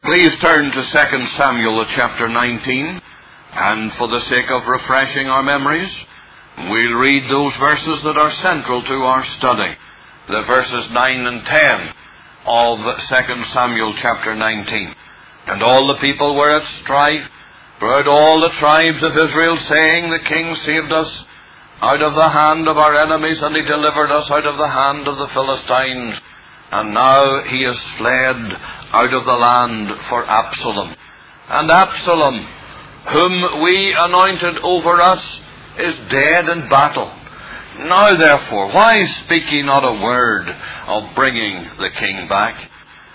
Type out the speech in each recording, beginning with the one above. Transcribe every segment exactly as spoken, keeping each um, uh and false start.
Please turn to Second Samuel chapter nineteen, and for the sake of refreshing our memories, we'll read those verses that are central to our study, the verses nine and ten of Second Samuel chapter nineteen. And all the people were at strife throughout all the tribes of Israel, saying, The king saved us out of the hand of our enemies, and he delivered us out of the hand of the Philistines. And now he is fled out of the land for Absalom. And Absalom, whom we anointed over us, is dead in battle. Now therefore, why speak ye not a word of bringing the king back?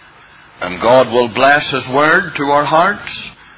And God will bless His word to our hearts.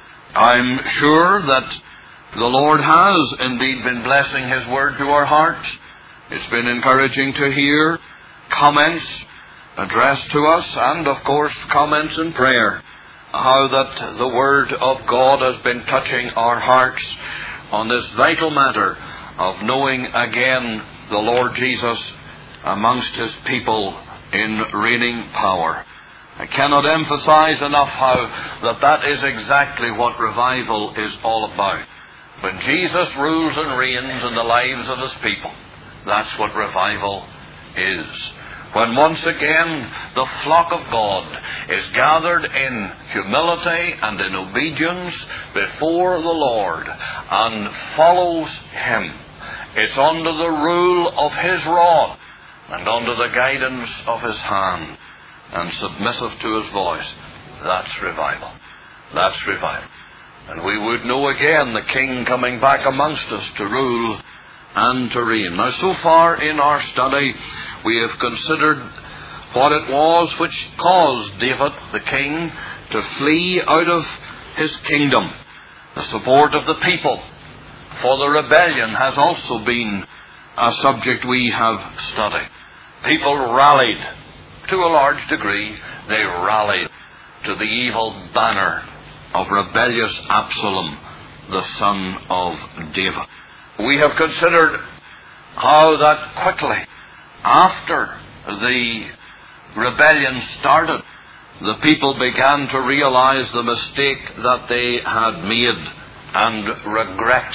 I'm sure that the Lord has indeed been blessing His word to our hearts. It's been encouraging to hear comments addressed to us, and of course comments in prayer, how that the Word of God has been touching our hearts on this vital matter of knowing again the Lord Jesus amongst His people in reigning power. I cannot emphasize enough how that that is exactly what revival is all about. When Jesus rules and reigns in the lives of His people, that's what revival is. When once again the flock of God is gathered in humility and in obedience before the Lord and follows Him, it's under the rule of His rod and under the guidance of His hand and submissive to His voice. That's revival. That's revival. And we would know again the King coming back amongst us to rule and to reign. Now, so far in our study, we have considered what it was which caused David, the king, to flee out of his kingdom. The support of the people for the rebellion has also been a subject we have studied. People rallied, to a large degree, they rallied to the evil banner of rebellious Absalom, the son of David. We have considered how that quickly, after the rebellion started, the people began to realize the mistake that they had made, and regrets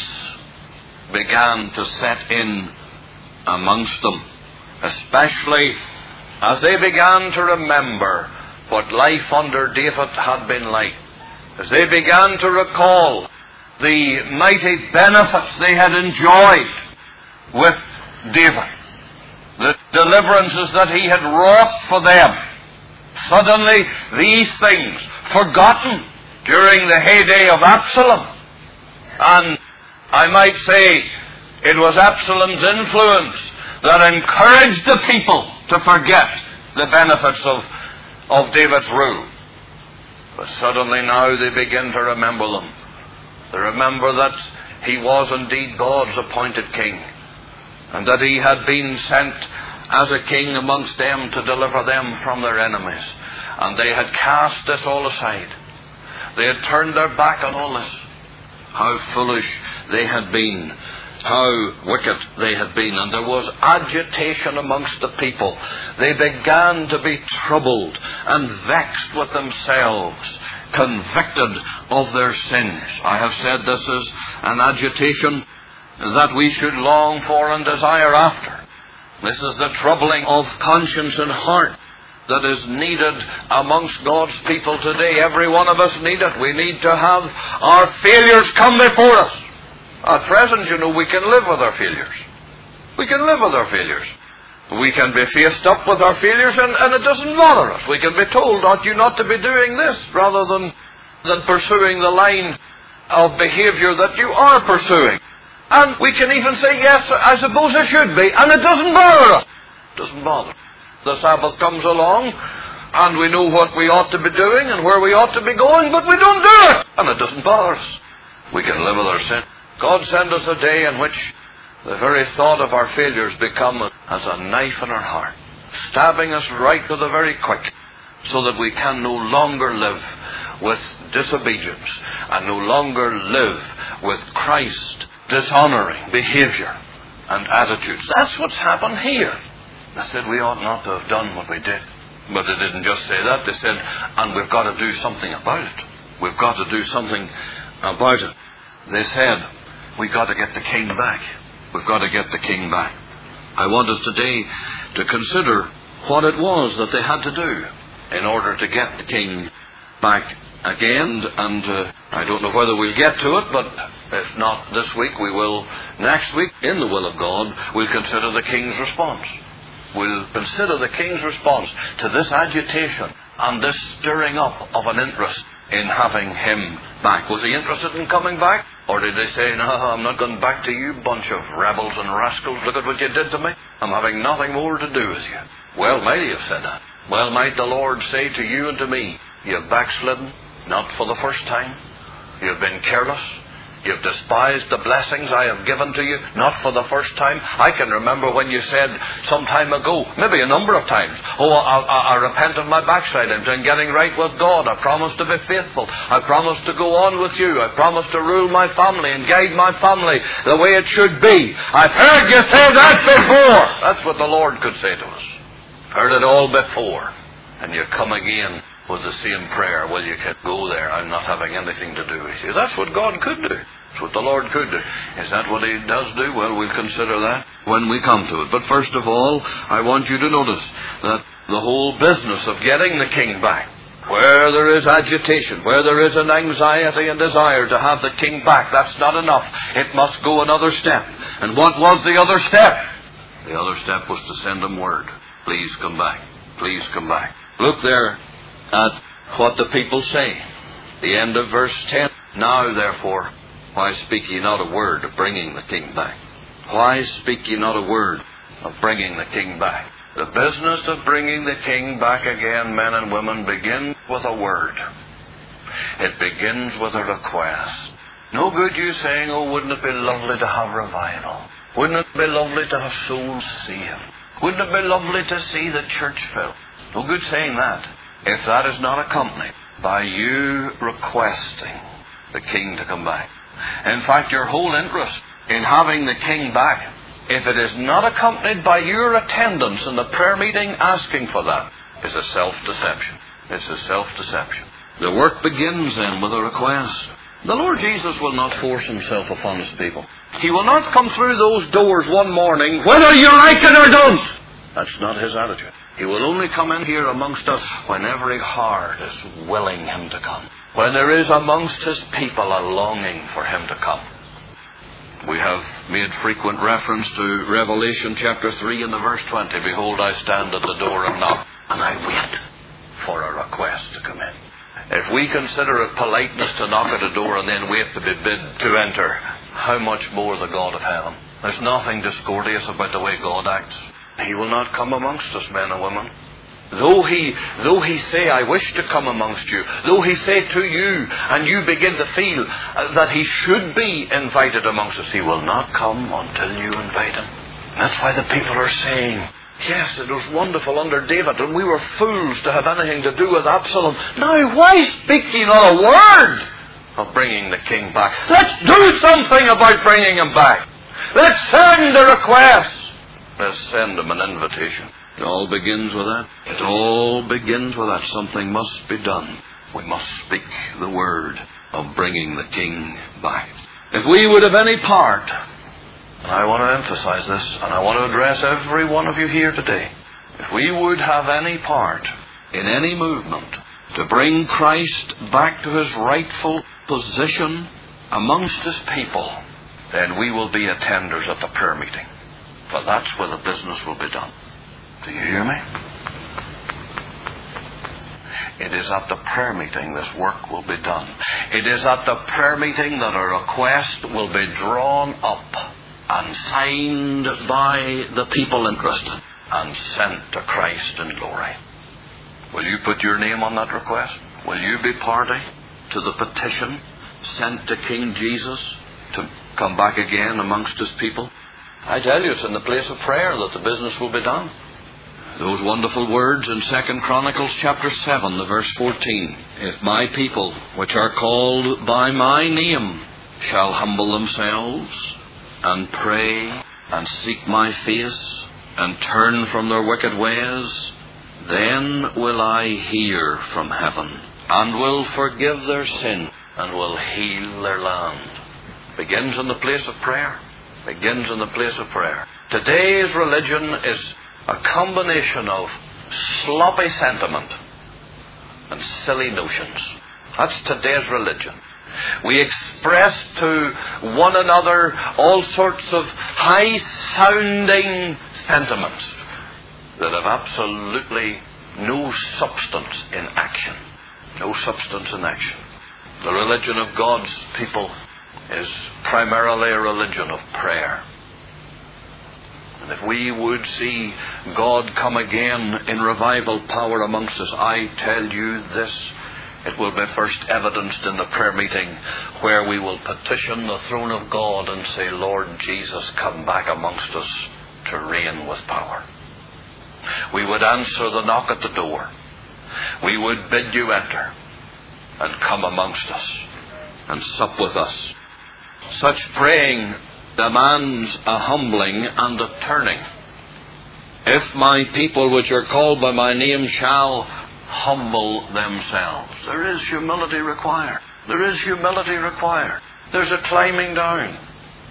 began to set in amongst them, especially as they began to remember what life under David had been like, as they began to recall the mighty benefits they had enjoyed with David, the deliverances that he had wrought for them. Suddenly these things forgotten during the heyday of Absalom. And I might say it was Absalom's influence that encouraged the people to forget the benefits of, of David's rule. But suddenly now they begin to remember them. They remember that he was indeed God's appointed king, and that he had been sent as a king amongst them to deliver them from their enemies. And they had cast this all aside. They had turned their back on all this. How foolish they had been. How wicked they had been. And there was agitation amongst the people. They began to be troubled and vexed with themselves, convicted of their sins. I have said this is an agitation that we should long for and desire after. This is the troubling of conscience and heart that is needed amongst God's people today. Every one of us need it. We need to have our failures come before us. At present, you know, we can live with our failures. We can live with our failures. We can be faced up with our failures, and, and it doesn't bother us. We can be told, ought you not to be doing this, rather than, than pursuing the line of behavior that you are pursuing. And we can even say, yes, I suppose I should be, and it doesn't bother us. It doesn't bother. The Sabbath comes along, and we know what we ought to be doing and where we ought to be going, but we don't do it, and it doesn't bother us. We can live with our sin. God send us a day in which the very thought of our failures become as a knife in our heart, stabbing us right to the very quick, so that we can no longer live with disobedience and no longer live with Christ dishonoring behavior and attitudes. That's what's happened here. I said we ought not to have done what we did. But they didn't just say that. They said, and we've got to do something about it. We've got to do something about it. They said, we've got to get the king back. We've got to get the king back. I want us today to consider what it was that they had to do in order to get the king back again. And uh, I don't know whether we'll get to it, but if not this week, we will next week. In the will of God, we'll consider the king's response. We'll consider the king's response to this agitation and this stirring up of an interest in having him back. Was he interested in coming back? Or did they say, no, I'm not going back to you, bunch of rebels and rascals. Look at what you did to me. I'm having nothing more to do with you. Well, might he have said that. Well, might the Lord say to you and to me, you've backslidden, not for the first time. You've been careless. You've despised the blessings I have given to you, not for the first time. I can remember when you said some time ago, maybe a number of times, oh, I, I, I repent of my backslidings and getting right with God. I promise to be faithful. I promise to go on with you. I promise to rule my family and guide my family the way it should be. I've heard you say that before. That's what the Lord could say to us. Heard it all before. And you come again with the same prayer. Well, you can go there. I'm not having anything to do with you. That's what God could do. That's what the Lord could do. Is that what He does do? Well, we'll consider that when we come to it. But first of all, I want you to notice that the whole business of getting the king back, where there is agitation, where there is an anxiety and desire to have the king back, that's not enough. It must go another step. And what was the other step? The other step was to send him word. Please come back. Please come back. Look there at what the people say. The end of verse ten. Now, therefore, why speak ye not a word of bringing the king back? Why speak ye not a word of bringing the king back? The business of bringing the king back again, men and women, begins with a word. It begins with a request. No good you saying, oh, wouldn't it be lovely to have revival? Wouldn't it be lovely to have souls saved? Wouldn't it be lovely to see the church filled? No good saying that, if that is not accompanied by you requesting the king to come back. In fact, your whole interest in having the king back, if it is not accompanied by your attendance in the prayer meeting asking for that, is a self-deception. It's a self-deception. The work begins then with a request. The Lord Jesus will not force himself upon his people. He will not come through those doors one morning, whether you like it or don't. That's not his attitude. He will only come in here amongst us when every heart is willing him to come. When there is amongst his people a longing for him to come. We have made frequent reference to Revelation chapter three and the verse twenty. Behold, I stand at the door and knock, and I wait for a request to come in. If we consider it politeness to knock at a door and then wait to be bid to enter, how much more the God of heaven? There's nothing discourteous about the way God acts. He will not come amongst us, men and women. Though he, though he say, I wish to come amongst you, though he say to you, and you begin to feel that he should be invited amongst us, he will not come until you invite him. That's why the people are saying, yes, it was wonderful under David, and we were fools to have anything to do with Absalom. Now, why speak ye not a word of bringing the king back? Let's do something about bringing him back. Let's send a request. Let's send him an invitation. It all begins with that. It all begins with that. Something must be done. We must speak the word of bringing the king back. If we would have any part, and I want to emphasize this, and I want to address every one of you here today, if we would have any part in any movement to bring Christ back to his rightful position amongst his people, then we will be attenders at the prayer meeting. For that's where the business will be done. Do you hear me? It is at the prayer meeting this work will be done. It is at the prayer meeting that a request will be drawn up and signed by the people interested and sent to Christ in glory. Will you put your name on that request? Will you be party to the petition sent to King Jesus to come back again amongst his people? I tell you, it's in the place of prayer that the business will be done. Those wonderful words in Second Chronicles chapter seven, the verse fourteen. If my people, which are called by my name, shall humble themselves and pray and seek my face and turn from their wicked ways, Then will I hear from heaven, and will forgive their sin, and will heal their land. Begins in the place of prayer. Begins in the place of prayer. Today's religion is a combination of sloppy sentiment and silly notions. That's today's religion. We express to one another all sorts of high-sounding sentiments that have absolutely no substance in action. No substance in action. The religion of God's people is primarily a religion of prayer. And if we would see God come again in revival power amongst us, I tell you this, it will be first evidenced in the prayer meeting, where we will petition the throne of God and say, Lord Jesus, come back amongst us to reign with power. We would answer the knock at the door. We would bid you enter and come amongst us and sup with us. Such praying demands a humbling and a turning. If my people which are called by my name shall humble themselves. There is humility required. There is humility required. There's a climbing down.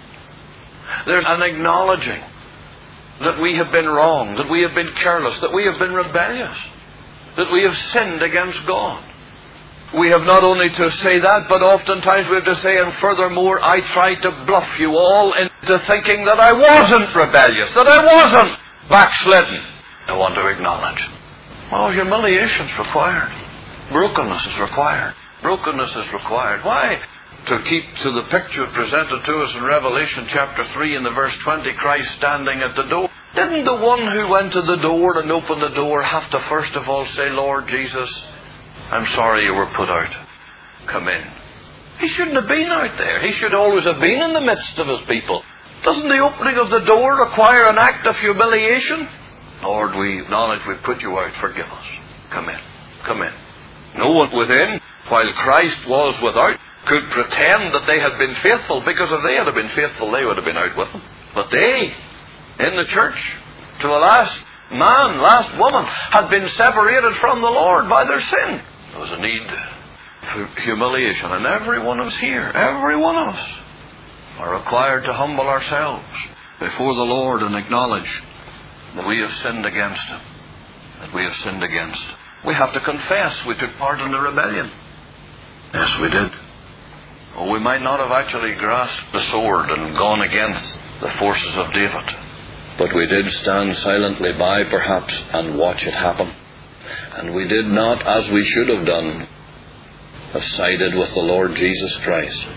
There's an acknowledging that we have been wrong, that we have been careless, that we have been rebellious, that we have sinned against God. We have not only to say that, but oftentimes we have to say, and furthermore, I tried to bluff you all into thinking that I wasn't rebellious, that I wasn't backslidden. I want to acknowledge. Oh, humiliation is required. Brokenness is required. Brokenness is required. Why? To keep to the picture presented to us in Revelation chapter three in the verse twenty, Christ standing at the door. Didn't the one who went to the door and opened the door have to first of all say, Lord Jesus, I'm sorry you were put out. Come in. He shouldn't have been out there. He should always have been in the midst of his people. Doesn't the opening of the door require an act of humiliation? Lord, we acknowledge we put you out. Forgive us. Come in. Come in. No one within, while Christ was without, could pretend that they had been faithful, because if they had been faithful, they would have been out with him. But they, in the church, to the last man, last woman, had been separated from the Lord by their sin. There was a need for humiliation, and every one of us here, every one of us, are required to humble ourselves before the Lord and acknowledge that we have sinned against Him. That we have sinned against. We have to confess we took part in the rebellion. Yes, we did. Oh, we might not have actually grasped the sword and gone against the forces of David, but we did stand silently by, perhaps, and watch it happen. And we did not, as we should have done, have sided with the Lord Jesus Christ.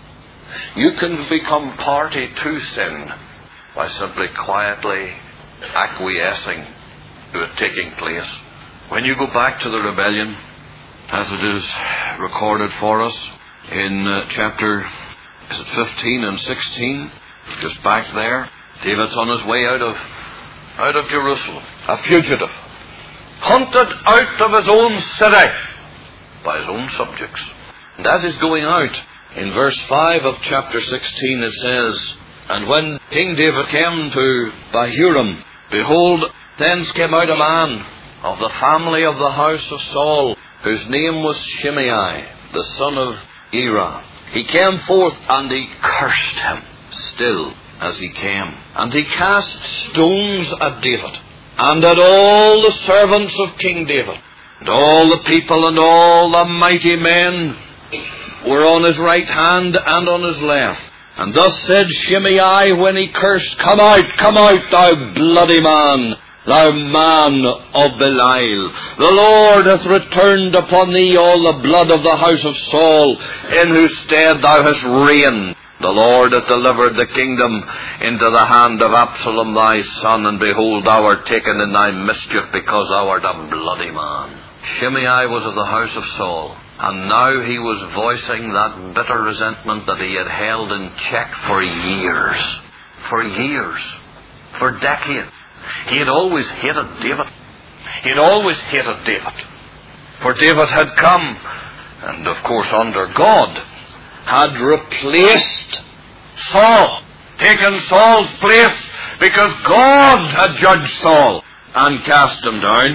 You can become party to sin by simply quietly acquiescing to it taking place. When you go back to the rebellion, as it is recorded for us in uh, chapter is it fifteen and sixteen, just back there, David's on his way out of out of Jerusalem, a fugitive, hunted out of his own city by his own subjects. And as he's going out, in verse five of chapter sixteen it says, and when King David came to Bahurim, behold, thence came out a man of the family of the house of Saul, whose name was Shimei, the son of Gera. He came forth, and he cursed him still as he came. And he cast stones at David, and at all the servants of King David. And all the people and all the mighty men were on his right hand and on his left. And thus said Shimei when he cursed, Come out, come out, thou bloody man, thou man of Belial. The Lord hath returned upon thee all the blood of the house of Saul, in whose stead thou hast reigned. The Lord hath delivered the kingdom into the hand of Absalom thy son, and behold, thou art taken in thy mischief, because thou art a bloody man. Shimei was of the house of Saul, and now he was voicing that bitter resentment that he had held in check for years. For years. For decades. He had always hated David. He had always hated David. For David had come, and of course under God, had replaced Saul, taken Saul's place, because God had judged Saul and cast him down.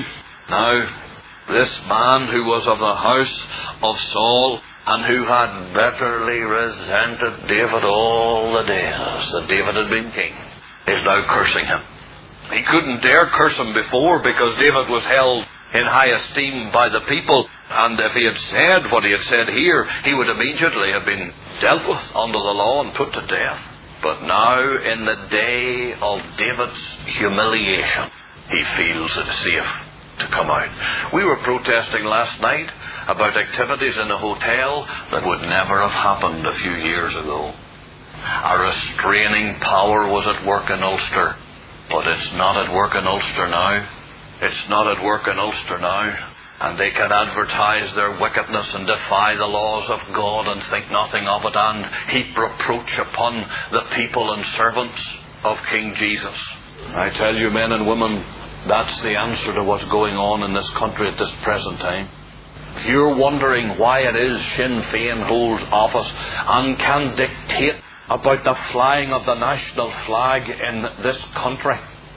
Now, this man who was of the house of Saul, and who had bitterly resented David all the days that David had been king, is now cursing him. He couldn't dare curse him before, because David was held in high esteem by the people, and if he had said what he had said here, he would immediately have been dealt with under the law and put to death. But now, in the day of David's humiliation, he feels it safe to come out. We were protesting last night about activities in a hotel that would never have happened a few years ago. A restraining power was at work in Ulster, but it's not at work in Ulster now. It's not at work in Ulster now. And they can advertise their wickedness and defy the laws of God and think nothing of it, and heap reproach upon the people and servants of King Jesus. I tell you, men and women, that's the answer to what's going on in this country at this present time. If you're wondering why it is Sinn Féin holds office and can dictate about the flying of the national flag in this country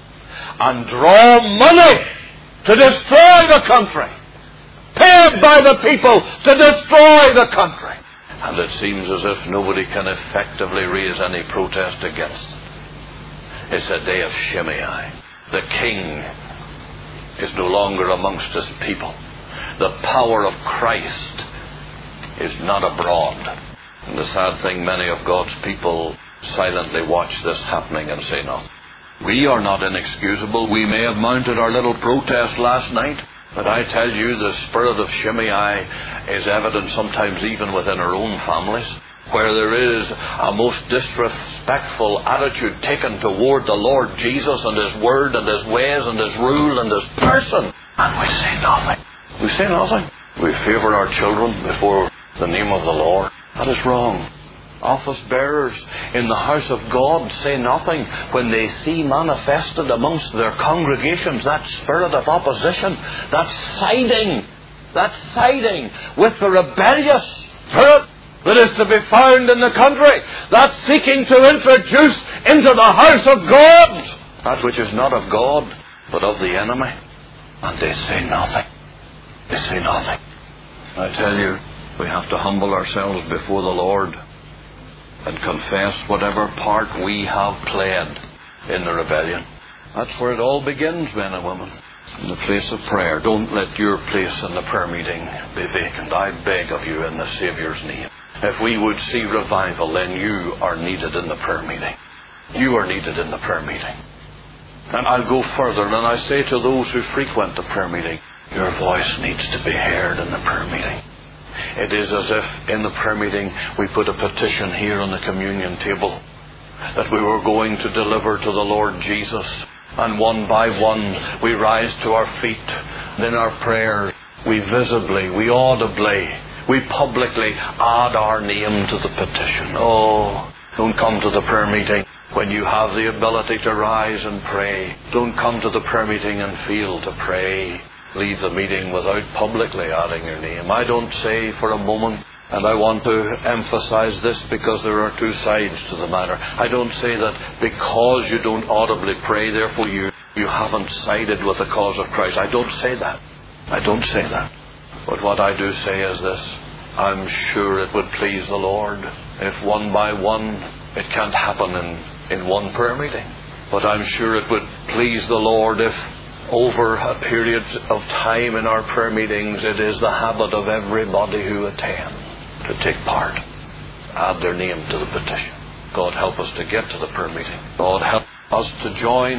and draw money to destroy the country, paid by the people to destroy the country, and it seems as if nobody can effectively raise any protest against it. It's a day of Shimei. The king is no longer amongst his people. The power of Christ is not abroad. And the sad thing, many of God's people silently watch this happening and say nothing. We are not inexcusable. We may have mounted our little protest last night, but I tell you, the spirit of Shimei is evident sometimes even within our own families, where there is a most disrespectful attitude taken toward the Lord Jesus and His Word and His ways and His rule and His person. And we say nothing. We say nothing. We favour our children before the name of the Lord. That is wrong. Office bearers in the house of God say nothing when they see manifested amongst their congregations that spirit of opposition, that siding, that siding with the rebellious spirit that is to be found in the country, that seeking to introduce into the house of God that which is not of God but of the enemy. And they say nothing. They say nothing. I tell you, we have to humble ourselves before the Lord and confess whatever part we have played in the rebellion. That's where it all begins, men and women. In the place of prayer. Don't let your place in the prayer meeting be vacant. I beg of you in the Saviour's name. If we would see revival, then you are needed in the prayer meeting. You are needed in the prayer meeting. And I'll go further, and I say to those who frequent the prayer meeting, your voice needs to be heard in the prayer meeting. It is as if in the prayer meeting we put a petition here on the communion table that we were going to deliver to the Lord Jesus. And one by one we rise to our feet. And in our prayers we visibly, we audibly, we publicly add our name to the petition. Oh, don't come to the prayer meeting when you have the ability to rise and pray. Don't come to the prayer meeting and feel to pray. Leave the meeting without publicly adding your name. I don't say for a moment, and I want to emphasize this because there are two sides to the matter. I don't say that because you don't audibly pray, therefore you, you haven't sided with the cause of Christ. I don't say that. I don't say that. But what I do say is this. I'm sure it would please the Lord if one by one, it can't happen in, in one prayer meeting. But I'm sure it would please the Lord if over a period of time in our prayer meetings, it is the habit of everybody who attend to take part, add their name to the petition. God help us to get to the prayer meeting. God help us to join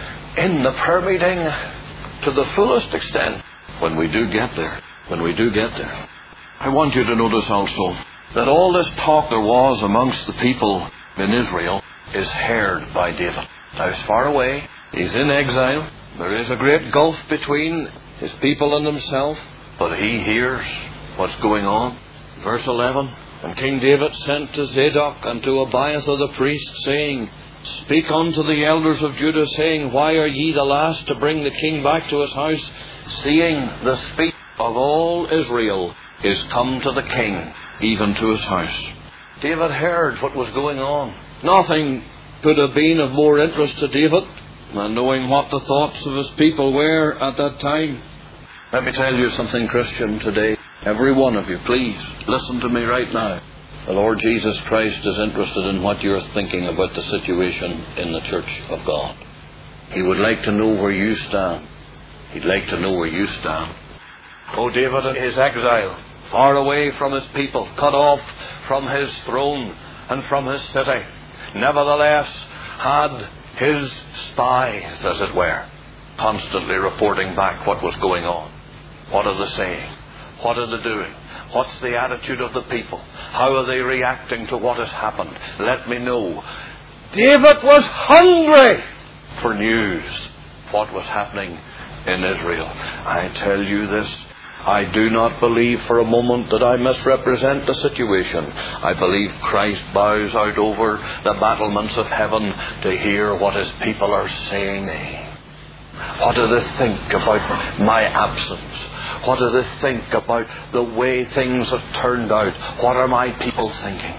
in the prayer meeting to the fullest extent when we do get there. When we do get there. I want you to notice also that all this talk there was amongst the people in Israel is heard by David. Now he's far away. He's in exile. There is a great gulf between his people and himself, but he hears what's going on. Verse eleven, and King David sent to Zadok and to Abiathar the priest, saying, Speak unto the elders of Judah, saying, Why are ye the last to bring the king back to his house, seeing the speech of all Israel is come to the king, even to his house? David heard what was going on. Nothing could have been of more interest to David and knowing what the thoughts of his people were at that time. Let me tell you something, Christian, today. Every one of you, please, listen to me right now. The Lord Jesus Christ is interested in what you're thinking about the situation in the church of God. He would like to know where you stand. He'd like to know where you stand. Oh, David in his exile, far away from his people, cut off from his throne and from his city, nevertheless had his spies, as it were, constantly reporting back what was going on. What are they saying? What are they doing? What's the attitude of the people? How are they reacting to what has happened? Let me know. David was hungry for news. What was happening in Israel? I tell you this, I do not believe for a moment that I misrepresent the situation. I believe Christ bows out over the battlements of heaven to hear what his people are saying. What do they think about my absence? What do they think about the way things have turned out? What are my people thinking?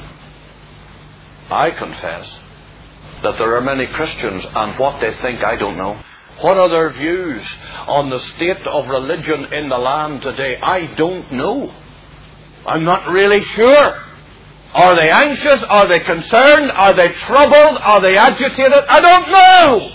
I confess that there are many Christians, and what they think I don't know. What are their views on the state of religion in the land today? I don't know. I'm not really sure. Are they anxious? Are they concerned? Are they troubled? Are they agitated? I don't know.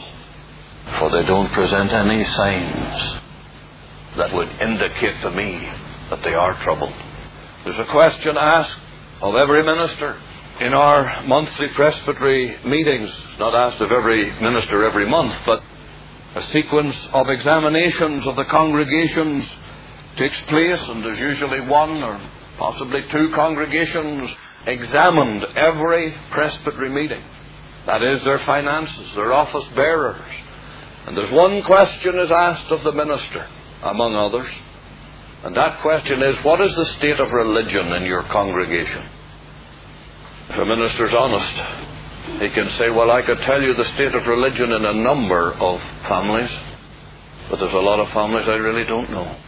For they don't present any signs that would indicate to me that they are troubled. There's a question asked of every minister in our monthly presbytery meetings. It's not asked of every minister every month, but a sequence of examinations of the congregations takes place, and there's usually one or possibly two congregations examined every presbytery meeting. That is, their finances, their office bearers. And there's one question is asked of the minister, among others. And that question is, what is the state of religion in your congregation? If a minister's honest, he can say, well, I could tell you the state of religion in a number of families, but there's a lot of families I really don't know.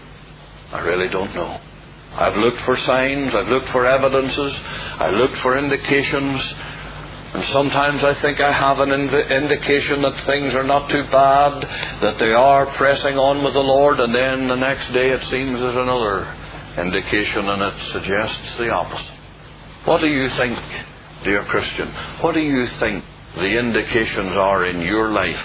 I really don't know. I've looked for signs, I've looked for evidences, I looked for indications, and sometimes I think I have an inv- indication that things are not too bad, that they are pressing on with the Lord, and then the next day it seems there's another indication and it suggests the opposite. What do you think, dear Christian? What do you think the indications are in your life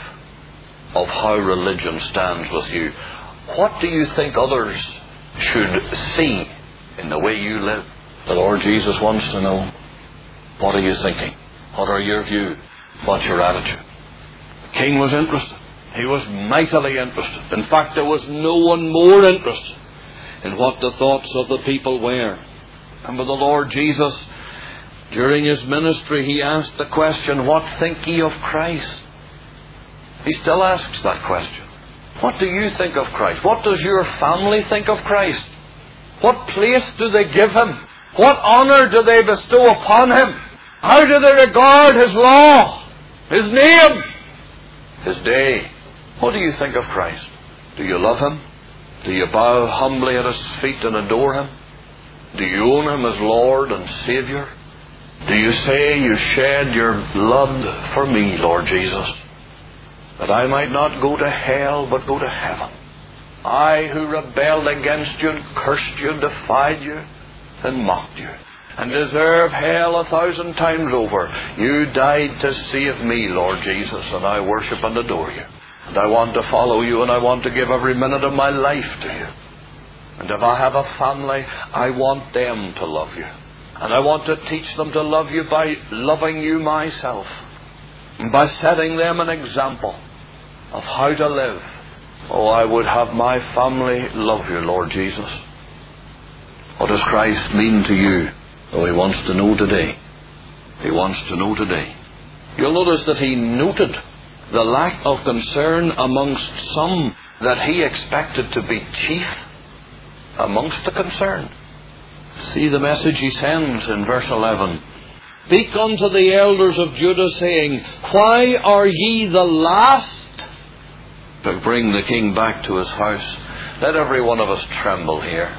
of how religion stands with you? What do you think others should see in the way you live? The Lord Jesus wants to know, what are you thinking? What are your views? What's your attitude? The king was interested. He was mightily interested. In fact, there was no one more interested in what the thoughts of the people were. And with the Lord Jesus, during his ministry, he asked the question, what think ye of Christ? He still asks that question. What do you think of Christ? What does your family think of Christ? What place do they give him? What honour do they bestow upon him? How do they regard his law, his name, his day? What do you think of Christ? Do you love him? Do you bow humbly at his feet and adore him? Do you own him as Lord and Saviour? Do you say, you shed your blood for me, Lord Jesus, that I might not go to hell but go to heaven? I who rebelled against you and cursed you and defied you and mocked you and deserve hell a thousand times over. You died to save me, Lord Jesus, and I worship and adore you. And I want to follow you, and I want to give every minute of my life to you. And if I have a family, I want them to love you. And I want to teach them to love you by loving you myself, and by setting them an example of how to live. Oh, I would have my family love you, Lord Jesus. What does Christ mean to you? Oh, he wants to know today. He wants to know today. You'll notice that he noted the lack of concern amongst some that he expected to be chief amongst the concerned. See the message he sends in verse eleven. Speak unto the elders of Judah, saying, why are ye the last to bring the king back to his house? Let every one of us tremble here.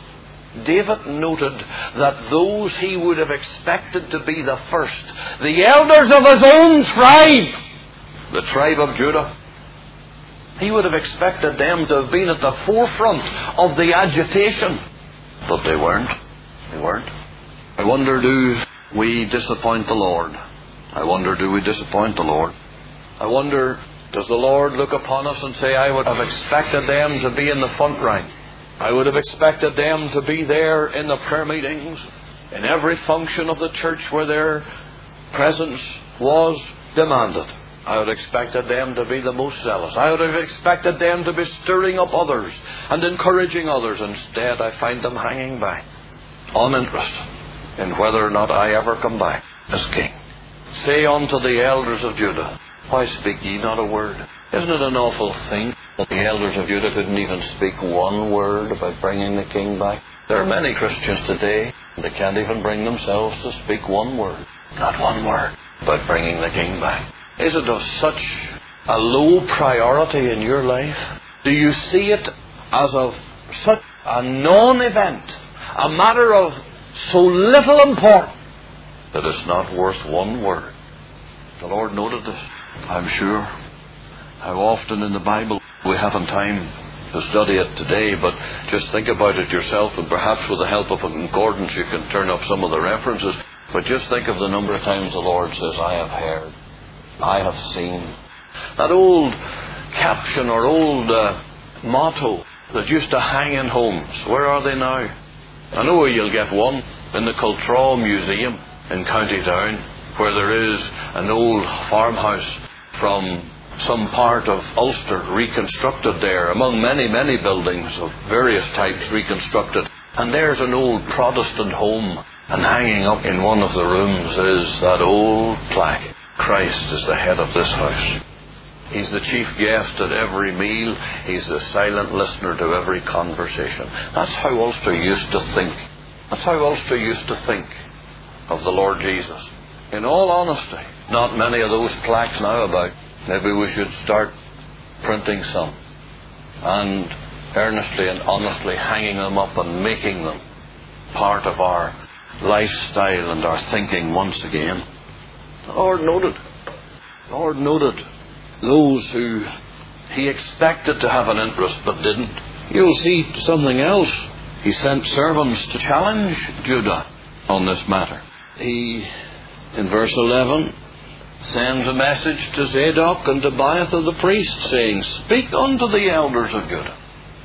David noted that those he would have expected to be the first, the elders of his own tribe, the tribe of Judah, He would have expected them to have been at the forefront of the agitation. But they weren't. They weren't. I wonder, do we disappoint the Lord? I wonder, do we disappoint the Lord? I wonder, does the Lord look upon us and say, I would have expected them to be in the front rank. I would have expected them to be there in the prayer meetings, in every function of the church where their presence was demanded. I would have expected them to be the most zealous. I would have expected them to be stirring up others and encouraging others. Instead, I find them hanging back, uninterested in whether or not I ever come back as king. Say unto the elders of Judah, why speak ye not a word? Isn't it an awful thing that the elders of Judah couldn't even speak one word about bringing the king back? There are many Christians today that can't even bring themselves to speak one word, not one word, about bringing the king back. Is it of such a low priority in your life? Do you see it as of such a non-event, a matter of so little importance, that it's not worth one word? The Lord noted this, I'm sure. How often in the Bible we haven't time to study it today, but just think about it yourself, and perhaps with the help of a concordance you can turn up some of the references. But just think of the number of times the Lord says, I have heard, I have seen. That old caption or old uh, motto that used to hang in homes, where are they now? I know you'll get one in the Cultraw Museum in County Down, where there is an old farmhouse from some part of Ulster reconstructed there, among many, many buildings of various types reconstructed. And there's an old Protestant home, and hanging up in one of the rooms is that old plaque, Christ is the head of this house. He's the chief guest at every meal. He's the silent listener to every conversation. That's how Ulster used to think. That's how Ulster used to think of the Lord Jesus. In all honesty, not many of those plaques now about. Maybe we should start printing some and earnestly and honestly hanging them up and making them part of our lifestyle and our thinking once again. The Lord noted. The Lord noted those who He expected to have an interest but didn't. You'll see something else. He sent servants to challenge Judah on this matter. He, in verse eleven, sends a message to Zadok and Abiathar the priest, saying, speak unto the elders of Judah.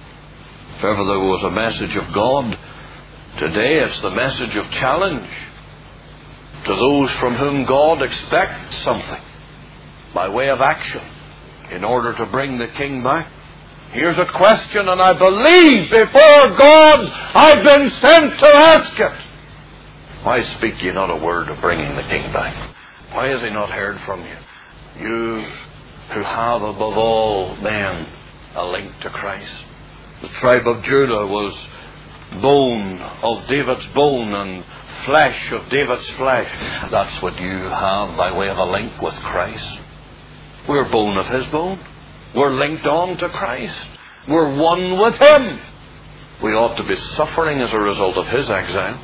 If ever there was a message of God, today it's the message of challenge to those from whom God expects something by way of action in order to bring the king back. Here's a question, and I believe before God I've been sent to ask it. Why speak ye not a word of bringing the king back? Why has He not heard from you? You who have above all men a link to Christ. The tribe of Judah was bone of David's bone and flesh of David's flesh. That's what you have by way of a link with Christ. We're bone of His bone. We're linked on to Christ. We're one with Him. We ought to be suffering as a result of His exile.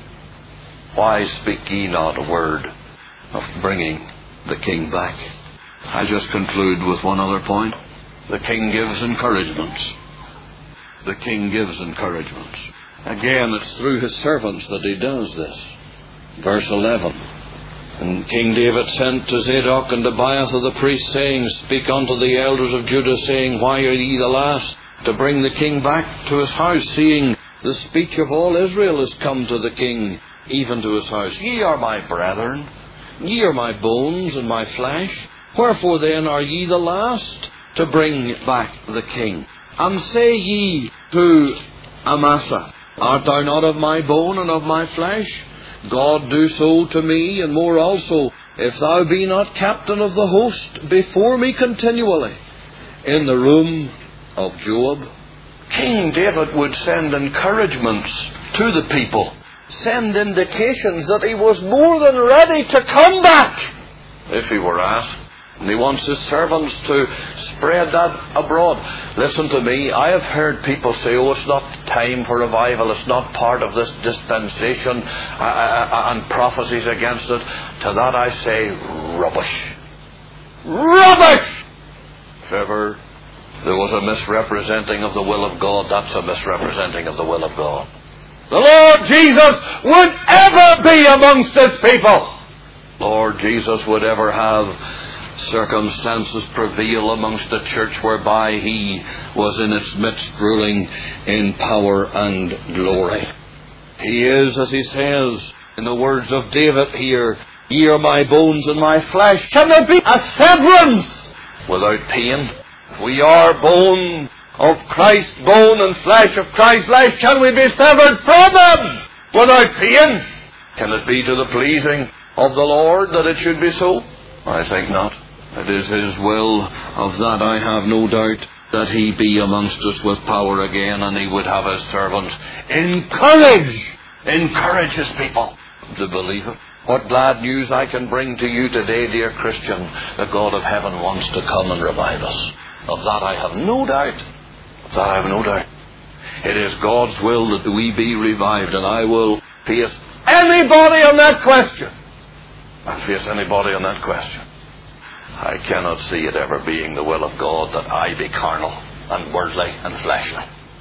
Why speak ye not a word of bringing the king back? I just conclude with one other point. The king gives encouragements. The king gives encouragements. Again, it's through his servants that he does this. Verse eleven. And King David sent to Zadok and Abiathar the priest, saying, speak unto the elders of Judah, saying, why are ye the last to bring the king back to his house, seeing the speech of all Israel is come to the king, even to his house? Ye are my brethren, ye are my bones and my flesh. Wherefore then are ye the last to bring back the king? And say ye to Amasa, art thou not of my bone and of my flesh? God do so to me, and more also, if thou be not captain of the host before me continually in the room of Joab. King David would send encouragements to the people, send indications that he was more than ready to come back if he were asked. And he wants his servants to spread that abroad. Listen to me, I have heard people say, oh, it's not time for revival, it's not part of this dispensation, uh, uh, and prophecies against it. To that I say, rubbish. Rubbish! If ever there was a misrepresenting of the will of God. That's a misrepresenting of the will of God. The Lord Jesus would ever be amongst His people. Lord Jesus would ever have circumstances prevail amongst the church whereby He was in its midst, ruling in power and glory. He is, as He says in the words of David here, "Ye are my bones and my flesh." Can there be a severance without pain? If we are bone of Christ, bone and flesh of Christ's life, can we be severed from Him without pain? Can it be to the pleasing of the Lord that it should be so? I think not. It is His will, of that I have no doubt, that He be amongst us with power again, and He would have His servants encourage, encourage His people to believe it. What glad news I can bring to you today, dear Christian. The God of heaven wants to come and revive us. Of that I have no doubt. Of that I have no doubt. It is God's will that we be revived, and I will face anybody on that question. I'll face anybody on that question. I cannot see it ever being the will of God that I be carnal and worldly and fleshly.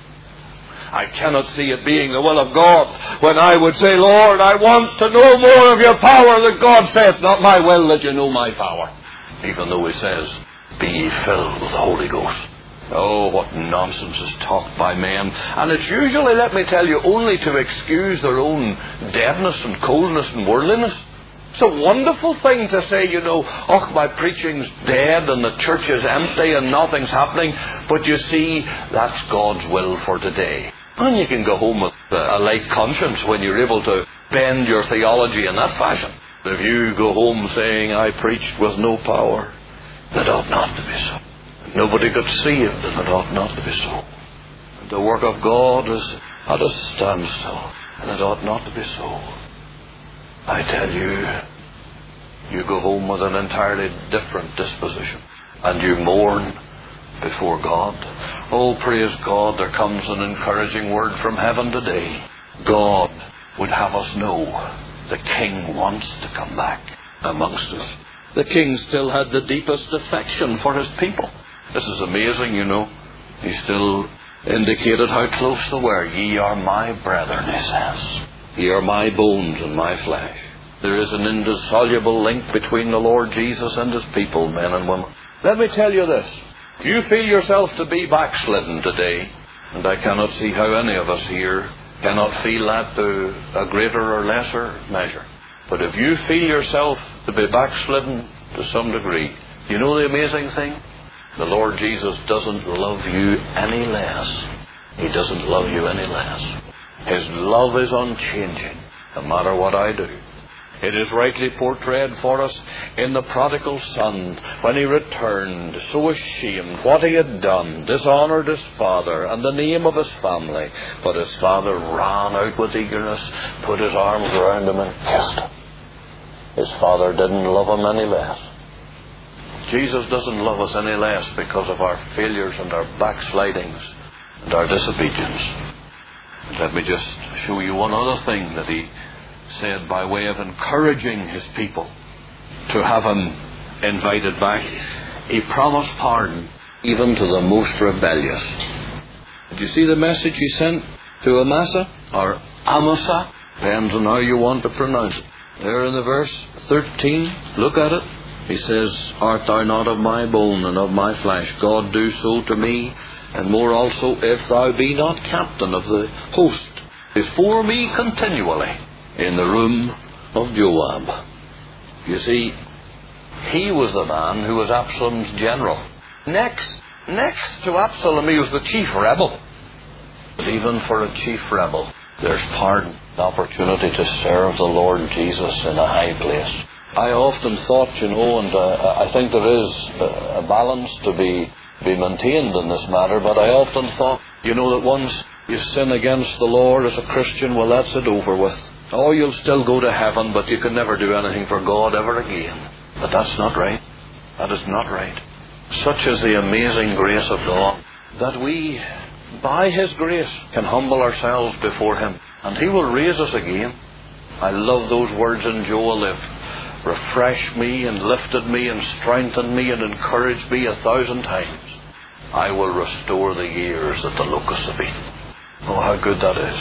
I cannot see it being the will of God when I would say, "Lord, I want to know more of your power," that God says, "Not my will that you know my power." Even though He says, "Be ye filled with the Holy Ghost." Oh, what nonsense is talked by men. And it's usually, let me tell you, only to excuse their own deadness and coldness and worldliness. It's a wonderful thing to say, you know, "Oh, my preaching's dead and the church is empty and nothing's happening." But you see, that's God's will for today. And you can go home with a light conscience when you're able to bend your theology in that fashion. If you go home saying, "I preached with no power," that ought not to be so. Nobody got saved, and it ought not to be so. And the work of God is at a standstill, and it ought not to be so. I tell you, you go home with an entirely different disposition, and you mourn before God. Oh, praise God, there comes an encouraging word from heaven today. God would have us know the King wants to come back amongst us. The King still had the deepest affection for His people. This is amazing, you know. He still indicated how close they were. "Ye are my brethren," He says. "Ye are my bones and my flesh." There is an indissoluble link between the Lord Jesus and His people, men and women. Let me tell you this. If you feel yourself to be backslidden today, and I cannot see how any of us here cannot feel that to a greater or lesser measure, but if you feel yourself to be backslidden to some degree, you know the amazing thing? The Lord Jesus doesn't love you any less. He doesn't love you any less. His love is unchanging, no matter what I do. It is rightly portrayed for us in the prodigal son, when he returned, so ashamed what he had done, dishonoured his father and the name of his family. But his father ran out with eagerness, put his arms around him and kissed him. His father didn't love him any less. Jesus doesn't love us any less because of our failures and our backslidings and our disobedience. Let me just show you one other thing that He said by way of encouraging His people to have Him invited back. He promised pardon even to the most rebellious. Did you see the message He sent to Amasa or Amasa? Depends on how you want to pronounce it. There in the verse thirteen, look at it. He says, "Art thou not of my bone and of my flesh? God do so to me, and more also, if thou be not captain of the host before me continually in the room of Joab." You see, he was the man who was Absalom's general. Next, next to Absalom, he was the chief rebel. But even for a chief rebel, there's pardon, the opportunity to serve the Lord Jesus in a high place. I often thought, you know, and uh, I think there is a balance to be, be maintained in this matter, but I often thought, you know, that once you sin against the Lord as a Christian, well, that's it over with. Oh, you'll still go to heaven, but you can never do anything for God ever again. But that's not right. That is not right. Such is the amazing grace of God, that we, by His grace, can humble ourselves before Him, and He will raise us again. I love those words in Joel. They've refreshed me and lifted me and strengthened me and encouraged me a thousand times. I will restore the years that the locusts have eaten. Oh, how good that is.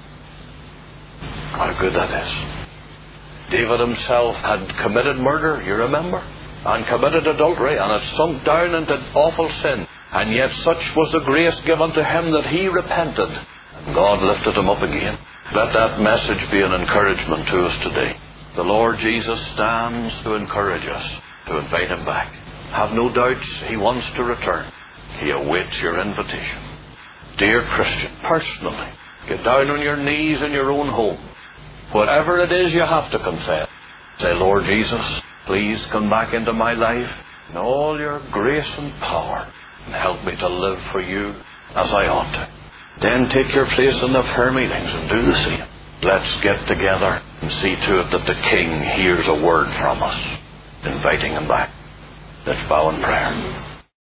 How good that is. David himself had committed murder, you remember, and committed adultery, and had sunk down into awful sin. And yet such was the grace given to him that he repented, and God lifted him up again. Let that message be an encouragement to us today. The Lord Jesus stands to encourage us, to invite him back. Have no doubts, he wants to return. He awaits your invitation. Dear Christian, personally, get down on your knees in your own home. Whatever it is you have to confess, say, Lord Jesus, please come back into my life in all your grace and power, and help me to live for you as I ought to. Then take your place in the prayer meetings and do the same. Let's get together and see to it that the King hears a word from us, inviting him back. Let's bow in prayer.